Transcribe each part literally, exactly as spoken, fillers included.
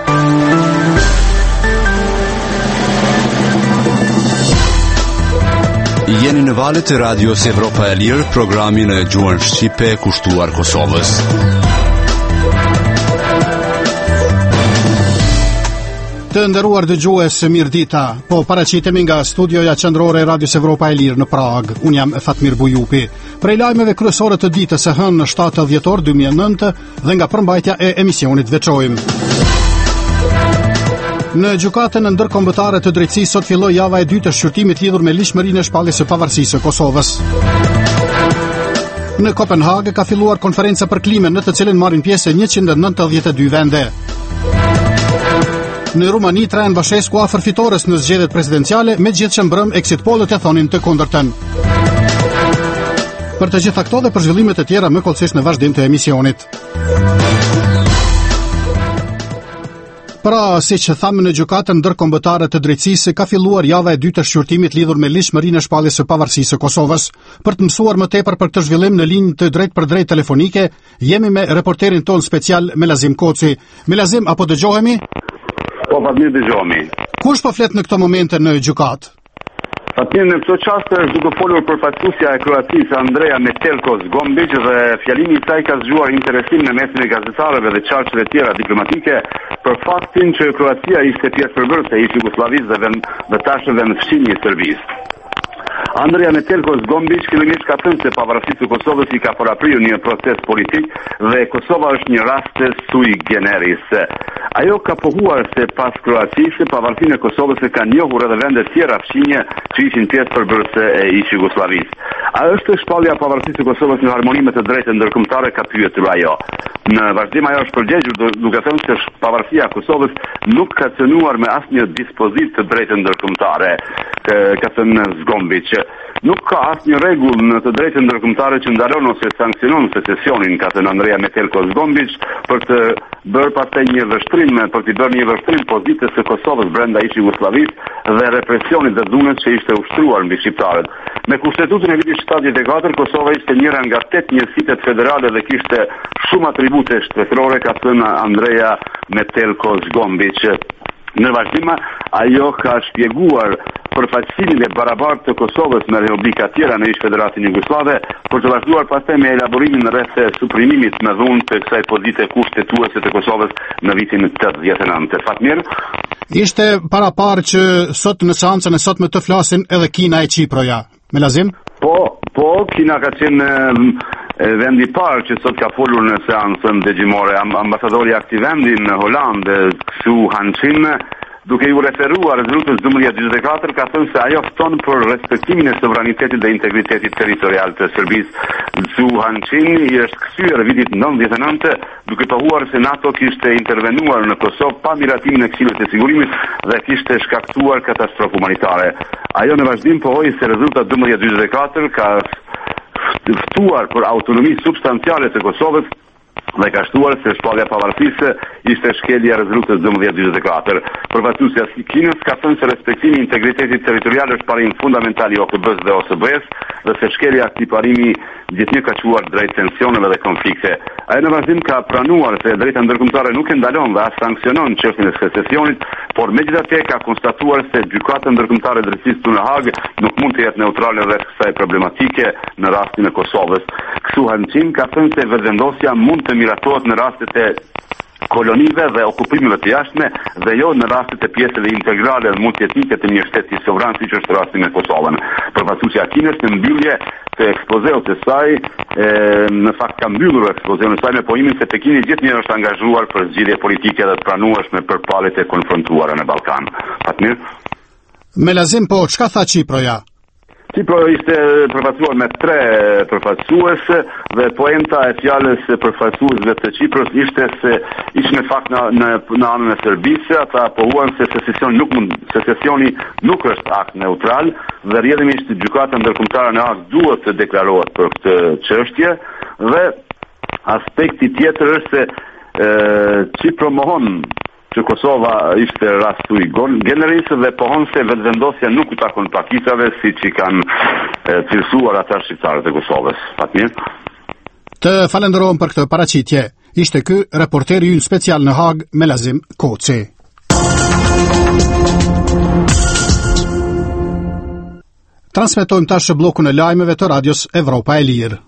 Jeni në valët e Radios Evropa e Lirë, programin e gjuhën shqipe kushtuar Kosovës. Të nderuar dëgjues, mirëdita. Po paraqitemi nga studioja qendrore e Radios Evropa e Lirë në Prag. Un jam Fatmir Bujupi. Prej lajmeve kryesore të ditës së hënë shtatë dhjetor dy mijë e nëntë dhe nga përmbajtja e emisionit veçojmë. Në gjykatën ndërkombëtare të drejtësisë sot filloi java e dytë e shqyrtimit lidhur me ligjshmërinë e shpalljes së pavarësisë së Kosovës. Në Kopenhagë ka filluar konferenca për klimën në të cilën marrin pjesë njëqind e nëntëdhjetë e dy vende. Në Rumani Traian Bashescu afër fitores në zgjedhjet presidenciale, megjithëse mbrëm exit pollët e thonin të kundërtën. Për të gjitha këto dhe për zhvillimet e tjera më kollësisht në vazhdim të emisionit. Pra, si që thamë në gjykatën ndërkombëtare të drejtësisë, ka filluar java e dytë e shqyrtimit lidhur me ligjshmërinë e shpalljes së pavarësisë së Kosovës. Për të mësuar më tepër për këtë zhvillim në linjë të drejt për drejt telefonike, jemi me reporterin ton special Melazim Koci. Melazim, apo dëgjohemi? Po, Fatmir, dëgjohemi. Kush po flet në këto momente në gjykatë? Fatmir, në këto çaste është duke folur përfaqësuesja e Kroacisë Andrea Metelko Zgombic dhe fjalimi i saj ka zgjuar interesim në mesin e gazetarëve dhe qarqeve tjera diplomatike për faktin që Kroacia ishte pjesëpërvërëse e Jugosllavisë dhe, dhe tashmë vendfshimi i Serbisë. Andrea Metelko Zgombic fillimisht ka thënë se pavarësisë së Kosovës i ka paraprirë një proces politik dhe Kosova është një rast sui generis. Ajo ka pohuar se pas Kroacisë, pavarësinë e Kosovës e ka njohur edhe vende tjera fqinje që ishin pjesëpërvërëse e ish Jugosllavisë. A është shpallja e pavarësisë së Kosovës në harmoni me të drejtën ndërkombëtare, ka pyetur ajo. Në vazhdim ajo është përgjigjur duke thënë se pavarësia e Kosovës nuk ka cënuar me asnjë dispozit të drejtën ndërkombëtare, ka thënë Zgombic. Nuk ka asnjë rregull në të drejtën ndërkombëtare që ndalon ose sanksionon secesionin, ka thënë Andrea Metelko Zgombic, për të bërë pastaj një vështrim, për të bërë një vështrim pozitës së Kosovës brenda ish Jugosllavisë dhe represionit dhe dhunës që ishte ushtruar mbi shqiptarët. Me kushtetutën e vitit shtatëdhjetë e katër, Kosova ishte njëra nga tetë njësitë federale dhe kishte shumë atribute shtetërore, ka thënë Andrea Metelko Zgombic. Në vazhdim, ajo ka shpjeguar përfaqësimin e barabartë të Kosovës me republika tjera në ish Federacion Jugoslave, për të vazhduar pastaj me elaborimin rreth suprimimit me dhunë të kësaj pozite kushtetuese të Kosovës në vitin tetëdhjetë e nëntë. Fatmir? Ishte paraparë që sot në seancën e sotme të flasin edhe Kina e Çiproja. Melazim? Po, po, Kina ka qenë vendi i parë që sot ka folur në seancën dëgjimore. Ambasadori i këtij vendi në Holandë, Xu Hanchin, duke ju referuar rezultatës dymbëdhjetë dyzet e katër, ka thënë se ajo fton për respektimin e sovranitetit dhe integritetit territorial të Serbisë. Xu Hanchin i është kthyer vitit nëntëdhjetë e nëntë duke pohuar se NATO kishte intervenuar në Kosovë pa miratimin e Këshillit të Sigurimit dhe kishte shkaktuar katastrofë humanitare. Ajo në vazhdim pohoi se rezultati dymbëdhjetë dyzet e katër ka ftuar për autonomi substanciale të Kosovës dhe ka shtuar se shpallja e pavarësisë ishte shkelja e rezultatës dymbëdhjetë dyzet e katër. Përfaqësuesja e Kinës ka thënë se respektimi i integritetit territorial është parim fundamental i O K B-s dhe O S B-s dhe se shkelja e këtij parimi gjithnjë ka quar drejt tensioneve dhe konflikte. Ajo në vazhdim ka pranuar se drejta ndërkombëtare nuk e ndalon dhe as sanksionon çështjen e secesionit, por megjithatë ka konstatuar se gjykata ndërkombëtare e drejtësisë në Hagë nuk mund të jetë neutrale rreth kësaj problematike në rastin e Kosovës. Xu Hanchin ka thënë se vendosja mund të miratohet në rastet e kolonive dhe okupimeve të jashtme dhe jo në rastet e pjesëve integrale dhe multietnike të një shteti sovran, siç është rasti me Kosovën. Përfaqësuesja e Kinës në mbyllje të ekspozeut të saj, e, në fakt ka mbyllur ekspozeun e saj me pohimin se Pekini gjithnjë është angazhuar për zgjidhje politike dhe të pranueshme për palët e konfrontuara në Ballkan. Fatmir? Melazim, po çka tha Çiproja? Çipro ishte përfaqësuar me tre përfaqësues dhe poenta e fjalës së përfaqësuesve të Çipros ishte se ishin në fakt në në, në anën e Serbisë, ata pohuan se secesioni nuk mund secesioni nuk është akt neutral dhe rrjedhimisht gjykata ndërkombëtare në Hag duhet të deklarohet për këtë çështje dhe aspekti tjetër është se Çipro mohon që Kosova ishte rastu i generis dhe pohon se vetëvendosja nuk u takon pakicave si që kanë cilësuar ata shqiptarët e Kosovës. Fatmir? Të falenderojmë për këtë paraqitje. Ishte ky reporteri ynë special në Hag, Melazim Koci. Transmetojmë tash bllokun e lajmeve të radios Evropa e Lirë.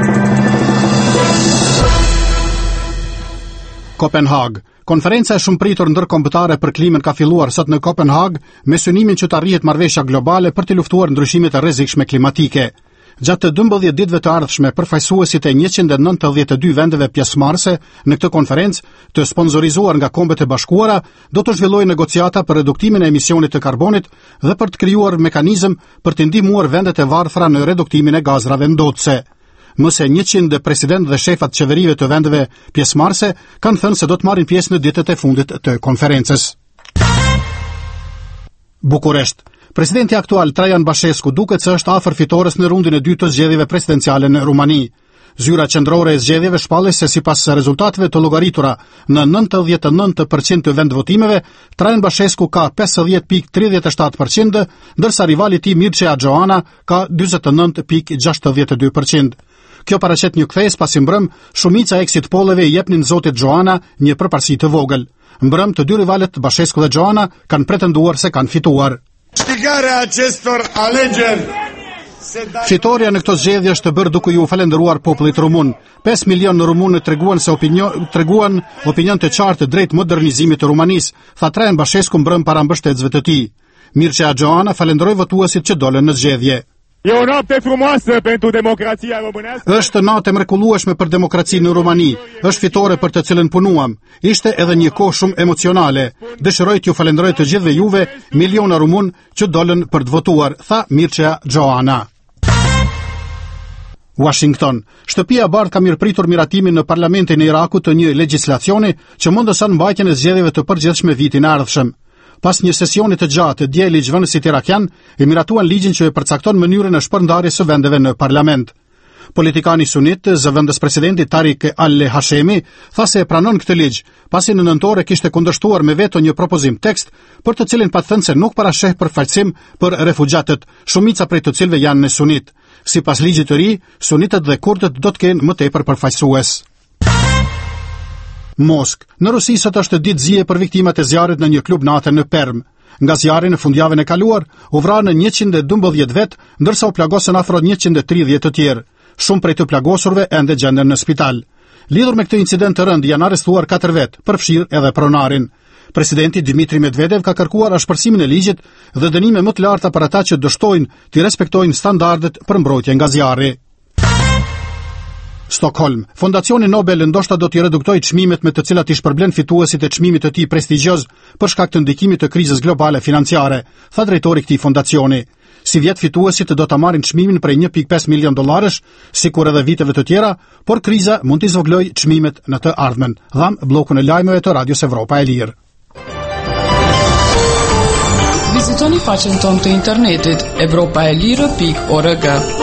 Kopenhag. Konferenca e shumëpritur ndërkombëtare për klimën ka filluar sot në Kopenhag me synimin që të arrihet marrëveshja globale për të luftuar ndryshimet e rrezikshme klimatike. Gjatë të dymbëdhjetë ditëve të ardhshme, përfaqësuesit e njëqind e nëntëdhjetë e dy vendeve pjesëmarrëse në këtë konferencë, të sponsorizuar nga Kombet e Bashkuara, do të zhvillojnë negociata për reduktimin e emisionit të karbonit dhe për të krijuar mekanizëm për të ndihmuar vendet e varfra në reduktimin e gazrave ndotëse. Më se njëqind president dhe shefat qeverive të vendeve pjesëmarrëse kanë thënë se do të marrin pjesë në ditët e fundit të konferencës. Bukuresht. Presidenti aktual Traian Bashescu duket se është afër fitores në rundin e dytë të zgjedhjeve presidenciale në Rumani. Zyra qendrore e zgjedhjeve shpallej se sipas rezultateve të llogaritura në nëntëdhjetë e nëntë përqind të vendvotimeve, Traian Bashescu ka pesëdhjetë pikë tridhjetë e shtatë përqind, ndërsa rivali i tij Mircea Joana ka dyzet e nëntë pikë gjashtëdhjetë e dy përqind. Kjo paraqet një kthesë pasi mbrëm shumica e exit polleve i jepnin zotit Joana një përparësi të vogël. Mbrëm të dy rivalet Bashescu dhe Joana kanë pretenduar se kanë fituar. Fitoria në këto zgjedhje është bërë duke ju falendëruar popullit rumun. pesë milion rumunë treguan se opinion treguan opinion të qartë drejt modernizimit të Rumanisë, tha Traian Bashescu mbrëm para mbështetësve të tij. Mircea Joana falenderoi votuesit që dolën në zgjedhje. E o noapte frumoasă pentru democrația românească. Është natë e mrekullueshme për demokracinë në Rumani. Është fitore për të cilën punuam. Ishte edhe një kohë shumë emocionale. Dëshiroj t'ju falenderoj të gjithëve juve, miliona rumun që dolën për të votuar, tha Mircea Joana. Washington. Shtëpia e Bardhë ka mirëpritur miratimin në parlamentin e Irakut të një legjislacioni që mundëson mbajtjen e zgjedhjeve të përgjithshme vitin e ardhshëm. Pas një sesioni të gjatë, dje ligjvënësit irakian e miratuan ligjin që e përcakton mënyrën e shpërndarjes së vendeve në parlament. Politikani sunit, zëvendës presidenti Tariq al-Hashemi, tha se e pranon këtë ligj, pasi në nëntore kishte kundërshtuar me veto një propozim tekst, për të cilin pa thënë se nuk parasheh përfaqësim për refugjatët, shumica prej të cilëve janë në sunit. Sipas ligjit të ri, sunitët dhe kurdët do të kenë më tepër përfaqësues. Mosk. Në Rusi sot është ditë zije për viktimat e zjarrit në një klub natë në Perm. Nga zjarri në fundjavën e kaluar, u vranë njëqind e dymbëdhjetë vet, ndërsa u plagosën afro njëqind e tridhjetë të tjerë. Shumë prej të plagosurve ende gjenden në spital. Lidhur me këtë incident të rënd janë arrestuar katër vet, përfshirë edhe pronarin. Presidenti Dmitri Medvedev ka kërkuar ashpërsimin e ligjit dhe dënime më të larta për ata që dështojnë të respektojnë standardet për mbrojtje nga zjarri. Stockholm. Fondacioni Nobel ndoshta do t'i reduktojë çmimet me të cilat i shpërblen fituesit e çmimit të tij prestigjioz për shkak të ndikimit të krizës globale financiare, tha drejtori i këtij fondacioni. Si vjet fituesit do ta marrin çmimin prej një pikë pesë milion dollarësh, sikur edhe viteve të tjera, por kriza mund t'i zvoglojë çmimet në të ardhmen. Dham bllokun e lajmeve të Radios Evropa e Lirë. Vizitoni faqen tonë të internetit evropa e lirë pikë org.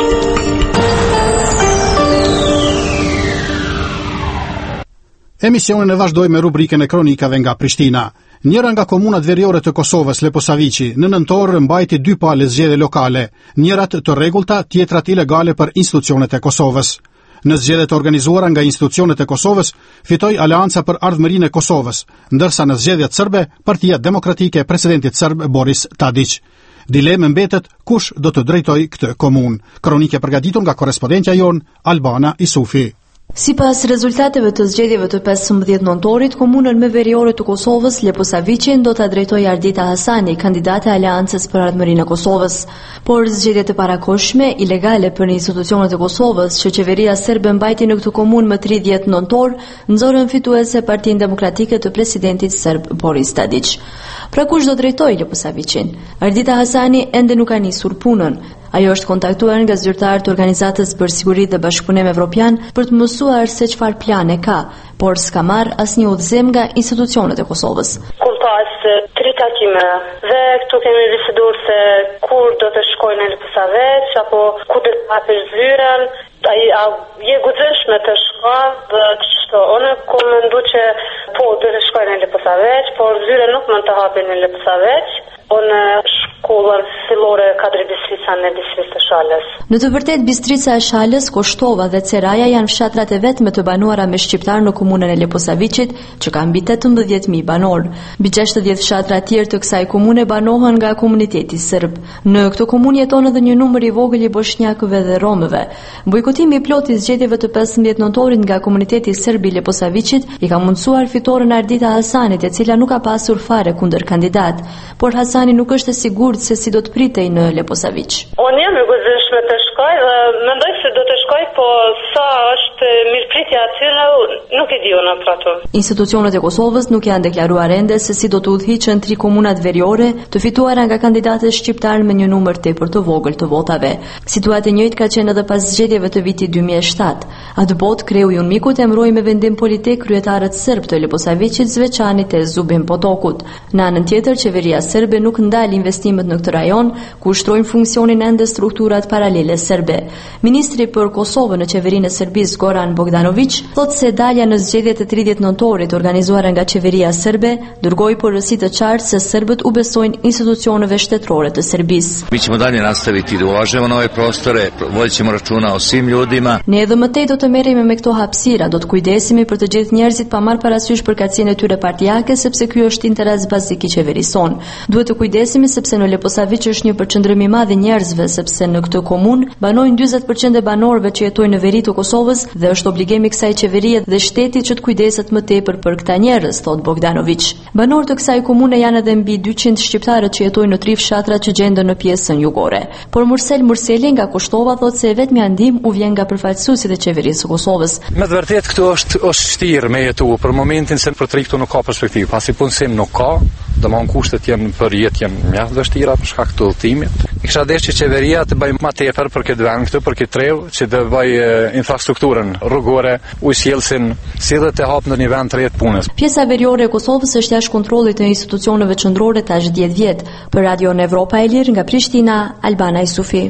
Emisionin e vazhdoj me rubrikën e kronikave nga Prishtina. Njëra nga komunat veriore të Kosovës, Leposaviqi, në nëntor mbajti dy palë zgjedhje lokale, njërat të rregullta, tjetrat ilegale për institucionet e Kosovës. Në zgjedhjet organizuara nga institucionet e Kosovës, fitoi Aleanca për Ardhmërinë e Kosovës, ndërsa në zgjedhjet serbe, Partia Demokratike e presidentit serb Boris Tadić. Dilemë mbetet kush do të drejtojë këtë komunë. Kronikë përgatitur nga korrespondentja jon Albana Isufi. Sipas rezultateve të zgjedhjeve të pesëmbëdhjetë nëntorit, komunën më veriore të Kosovës, Leposaviqin, do ta drejtojë Ardita Hasani, kandidate e Aleancës për Ardhmërinë e Kosovës. Por zgjedhjet e parakohshme, ilegale për institucionet e Kosovës, që qeveria serbe mbajti në këtë komunë më tridhjetë nëntor, nxorën fituese Partinë Demokratike të presidentit serb Boris Tadić. Pra kush do drejtojë Leposaviqin? Ardita Hasani ende nuk ka nisur punën. Ajo është kontaktuar nga zyrtarë të Organizatës për Siguri dhe Bashkëpunim Evropian për të mësuar se çfarë plane ka, por s'ka marrë asnjë udhëzim nga institucionet e Kosovës. Kur pas tri takime dhe këtu kemi biseduar se kur do të shkojnë në Leposaviq apo ku do të hapësh zyrën, ai a je guxueshme të shkojë dhe kështu. Unë kam menduar që po do të shkojnë në Leposaviq, por zyra nuk mund të hapin në Leposaviq. Unë shkollën fillore Kadri Bistrica në distrikt të Shalës. Në të vërtetë Bistrica e Shalës, Koshtova dhe Ceraja janë fshatrat e vetme të banuara me shqiptar në komunën e Leposavicit, që ka mbi tetëmbëdhjetë mijë banor. Mbi gjashtëdhjetë fshatra të tjerë të kësaj komune banohen nga komuniteti serb. Në këtë komunë jeton edhe një numër i vogël i bosnjakëve dhe romëve. Bojkotimi i plotë i zgjedhjeve të pesëmbëdhjetë nëntorit nga komuniteti serb i Leposavicit i ka mundsuar fitoren Ardita Hasanit, e cila nuk ka pasur fare kundër kandidat, por Hasani nuk është e sigurt se si do të pritej në Leposavic. Unë jam e gëzëshme të shkoj dhe mendoj se do të shkoj, po sa është mirëpritja aty nuk e di unë për ato. Institucionet e Kosovës nuk janë deklaruar ende se si do të udhëhiqen tri komunat veriore të fituara nga kandidatët shqiptar me një numër tepër të vogël të votave. Situatë e njëjtë ka qenë edhe pas zgjedhjeve të vitit dy mijë e shtatë. Atë botë kreu i Unmikut e mbroi me vendim politik kryetarët serb të Leposavicit, Zveçanit e Zubin Potokut. Në anën tjetër, qeveria serbe nuk ndal investimet në këtë rajon, ku ushtrojnë funksionin ende strukturat paralele serbe. Ministri për Kosovën në qeverinë e Serbisë, Goran Bogdanović, thotë se dalja në zgjedhjet e tridhjetë nëntorit organizuara nga qeveria serbe dërgoi porositë të qartë se serbët u besojnë institucioneve shtetërore të Serbisë. Mi ćemo dalje nastaviti da ulažemo na ove prostore, vodit ćemo računa o svim ljudima. Ne edhe më tej do të merremi me këto hapësira, do të kujdesemi për të gjithë njerëzit pa marrë parasysh përkatësinë e tyre partijake, sepse ky është interes bazik i qeverisë son. Duhet të kujdesemi sepse në Leposavic është një përqendrim i madh i njerëzve, sepse në këtë komunë banojnë njëzet përqind e banorëve që jetojnë në veri të Kosovës dhe është obligimi i kësaj qeverie dhe shtetit që të kujdeset më tepër për këta njerëz, thot Bogdanović. Banorët e kësaj komune janë edhe mbi dyqind shqiptarët që jetojnë në tri fshatrat që gjenden në pjesën jugore. Por Mursel Murseli nga Kushtova thotë se vetmi ndim u vjen nga përfaqësuesit e qeverisë së Kosovës. Me të vërtetë këtu është është vështirë me jetu për momentin se për të këtu nuk ka perspektivë, pasi punësim nuk ka, domthon kushtet janë për jetë janë mjaft vështira për shkak të udhëtimit. I kisha dashur që qeveria të bëjë më tepër për këtë vend këtu, për këtë treu, që të bëjë infrastrukturën rrugore, ujësjellsin, si dhe të hap në një vend të re të punës. Pjesa veriore e Kosovës është jashtë kontrollit të institucioneve qendrore tash dhjetë vjet. Për Radio Evropa e Lirë nga Prishtina, Albana Isufi.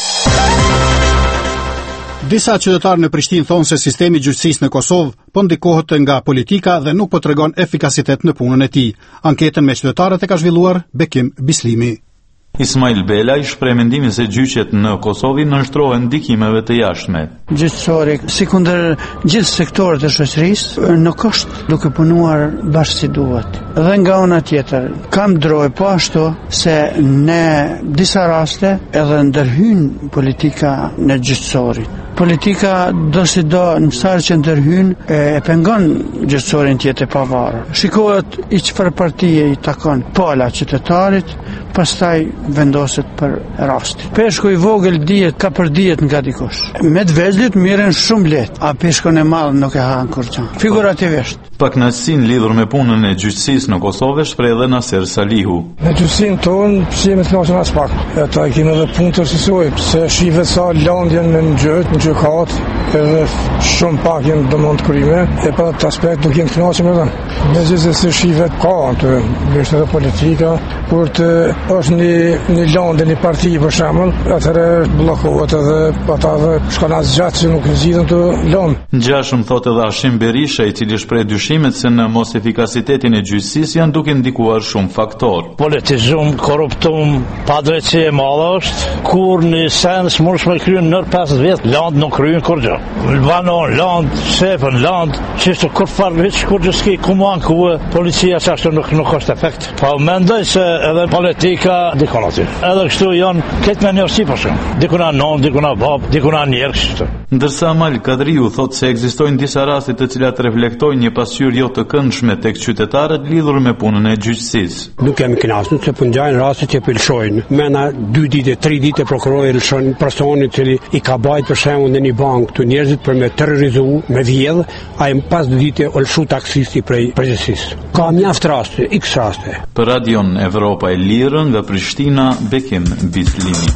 Disa qytetarë në Prishtinë thonë se sistemi i gjyqësisë në Kosovë po ndikohet nga politika dhe nuk po tregon efikasitet në punën e tij. Anketën me qytetarët e ka zhvilluar Bekim Bislimi. Ismail Bela i shpreh mendimin se gjyqet në Kosovë ndërtrohen ndikimeve të jashtme. Gjyqësori, si kundër gjithë sektorët e shoqërisë, nuk është duke punuar bashkë si duhet. Dhe nga ana tjetër, kam drojë po ashtu se në disa raste edhe ndërhyn politika në gjyqësorit. Politika do si do në mësarë që ndërhyn e, e pengon gjyqësorin tjetë e pavarur. Shikohet i çfarë partije i takon pala qytetarit, pastaj vendoset për rastin. Peshku i vogël dihet ka për dihet nga dikush. Me të vegjëlit mirën shumë lehtë, a peshkun e madh nuk e han kurrë. Figurativisht. Pakënaqësinë lidhur me punën e gjyqësisë në Kosovë shpreh edhe Naser Salihu. Në gjyqësinë tonë pse të mos as pak. Ata kemi edhe punë të rëndësishme, se shihet sa lëndjen në gjyq, në gjykat, edhe shumë pak janë domon të krime, e pa atë aspekt nuk jemi të kënaqur me ta. Megjithëse se shihet ka atë, është edhe politika, kur të është një një lëndë një parti për shembull, atëherë bllokohet edhe ata dhe shkon as gjatë që nuk zgjidhen të lëndë. Ngjashëm thotë edhe Hashim Berisha, i cili shpreh dyshimet se në mos efikasitetin e gjyqësisë janë duke ndikuar shumë faktorë. Politizum, korruptum, padrejtësi e madhe është, kur në sen s'mund të kryen në pesëdhjetë vjet, land nuk kryen kurrë. Banon land, shefën land, çështë kur fare hiç kur gjëski koman ku policia çashtu nuk nuk ka efekt. Po mendoj se edhe politika dikon aty. Edhe kështu janë këtë me njërësi për shumë. Dikuna non, dikuna bab, dikuna njerë kështu. Ndërsa Amal Kadriu thotë se ekzistojnë disa raste të cilat reflektojnë një pasqyrë jo të këndshme tek qytetarët lidhur me punën e gjyqësisë. Nuk kemi kënaqur se po ngjajnë raste që pëlqojnë. Mena dy ditë, tre ditë prokurori lëshon personin i cili i ka bajt për shembull në një bankë të njerëzit për me terrorizu, me vjedh, ai pas dy ditë u lshu taksisti prej përgjithësisë. Ka mjaft raste, x raste. Për Radion Evropa e Lirë nga Prishtina, Bekim Bislimi.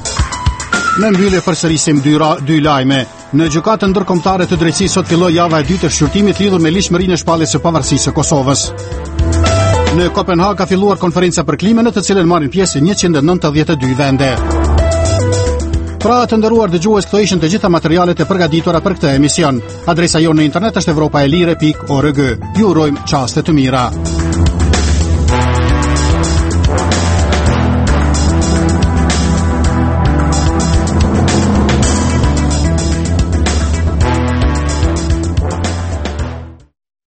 Në mbyllje përsërisim dy, dy lajme. Në gjykatën ndërkombëtare të drejtësisë sot filloi java e dytë e shqyrtimit lidhur me ligjmërinë e shpalljes së pavarësisë së Kosovës. Në Kopenhag ka filluar konferenca për klimën, në të cilën marrin pjesë njëqind e nëntëdhjetë e dy vende. Pra të nderuar dëgjues, këto ishin të gjitha materialet e përgatitura për këtë emision. Adresa jonë në internet është evropaelire pikë org. Ju urojmë çaste të mira.